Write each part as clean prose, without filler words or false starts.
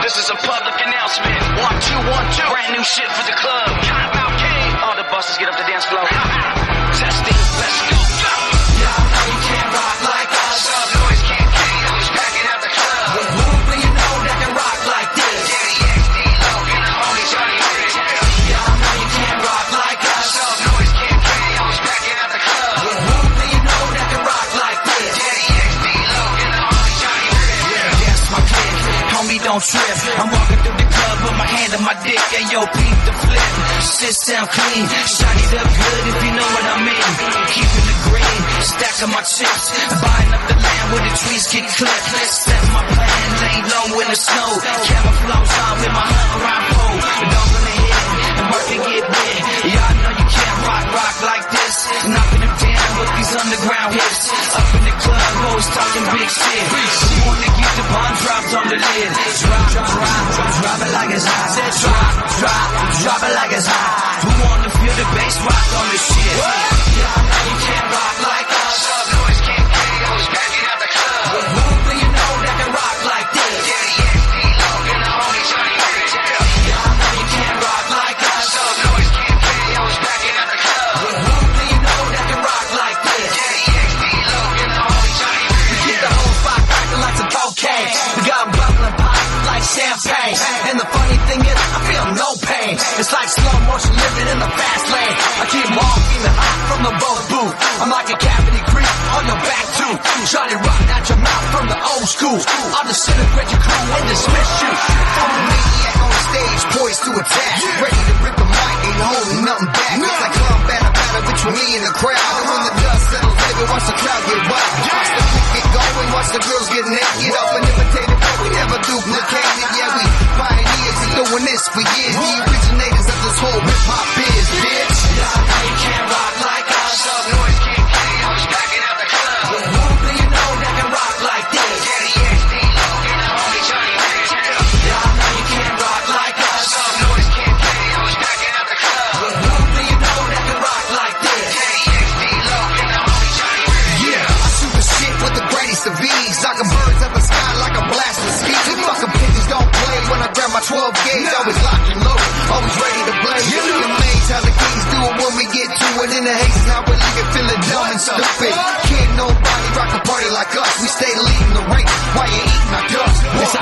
This is a public announcement. 1, 2, 1, 2. Brand new shit for the club. Cop out king. All the busters get up the dance floor. Testing, let's go. Y'all know you can't rock like us. Sub noise can't kill. Who's packing out the club? With who you know that can rock like this? Daddy XD Loc and the homie Johnny Rich. Y'all know you can't rock like us. Sub noise can't kill. Who's packing out the club? With who you know that can rock like this? Daddy XD Loc and the homie Johnny Rich. Yeah, that's my clique. Homie, don't trip. I'm walking through the club with my hand on my dick. Hey, yo, peep the flip. Shit sound clean. Shiny up good if you know what I mean. Keeping the green. Stacking my chips. Buying up the land where the trees get clipped. Set my plan. Lay low in the snow. Camouflage on with my hunt around pole. Don't gonna hit and work and get wet. Y'all know you can't rock like this. Knocking them down with these underground hits. Up in the club, hoes talking big shit. Who wanna get the bomb dropped on the lid? Drop it like it's hot. Said drop it like it's hot. Who wanna feel the bass rock on this shit? Y'all know you can't rock like us. Sub noise can't kill. Who's packing out the club? With who do you know that can rock like this? Daddy XD Loc and the homie Johnny Rich. Y'all know you can't rock like us. Sub noise can't kill. Who's packing out the club? With who do you know that can rock like this? Daddy XD Loc and the homie Johnny Rich. We get the whole spot cracking like some cocaine. We got 'em bubbling pop like champagne. And the funny thing is, I feel no pain. It's like slow motion living in the fast lane. I keep on feeling hot from the boat booth. I'm like a cavity creep on your back too. Johnny rock out your mouth from the old school. I'll disintegrate your crew and dismiss you. I'm a maniac on stage, poised to attack. Ready to rip the mic, ain't holding nothing back. It's like combat, a battle between me and the crowd. And when the dust settles, baby, watch the crowd get wild. Watch the beat get going, watch the girls get naked. Up and imitated, but we never duplicated. Yeah, we pioneers and doing this for years. The originators of this whole hip-hop biz, bitch. Y'all know you can't rock like us. Sub noise can't kill. Who's packing out the club? With who do you know that can rock like this? Daddy XD Loc and the homie Johnny Rich. Y'all know you can't rock like us. Sub noise can't kill. Who's packing out the club? With who do you know that can rock like this? Daddy XD Loc and the homie Johnny Rich. Yeah, I shoot the shit with the greatest of ease. Knocking birds up the sky like a blast of ski. You fucking bitches don't play when I grab my 12 gauge. Always locked and loaded, always ready to blaze. The mains how the kings do it when we get to it. In the haze, how we leave it feeling dumb and stupid. Can't nobody rock a party like us. We stay leading the ring while you eating our dust. It's a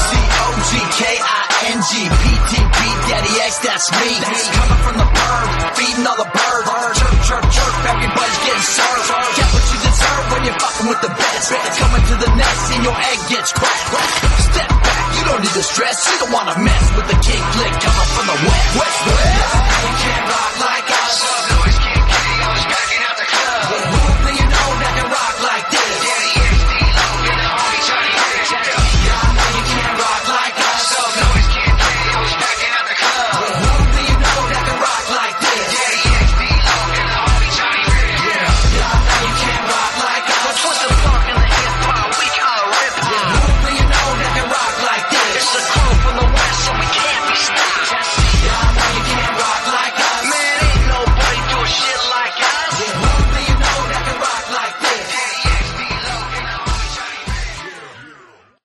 OGKING PTP Daddy X, that's me. Coming from the bird, feeding all the birds. Chirp, everybody's getting served. Get what you deserve when you're fucking with the best. Coming to the nest and your egg gets cracked. Step back, you don't need to stress. You don't wanna mess with the king flick coming from the west. You can't rock like us. Sub noise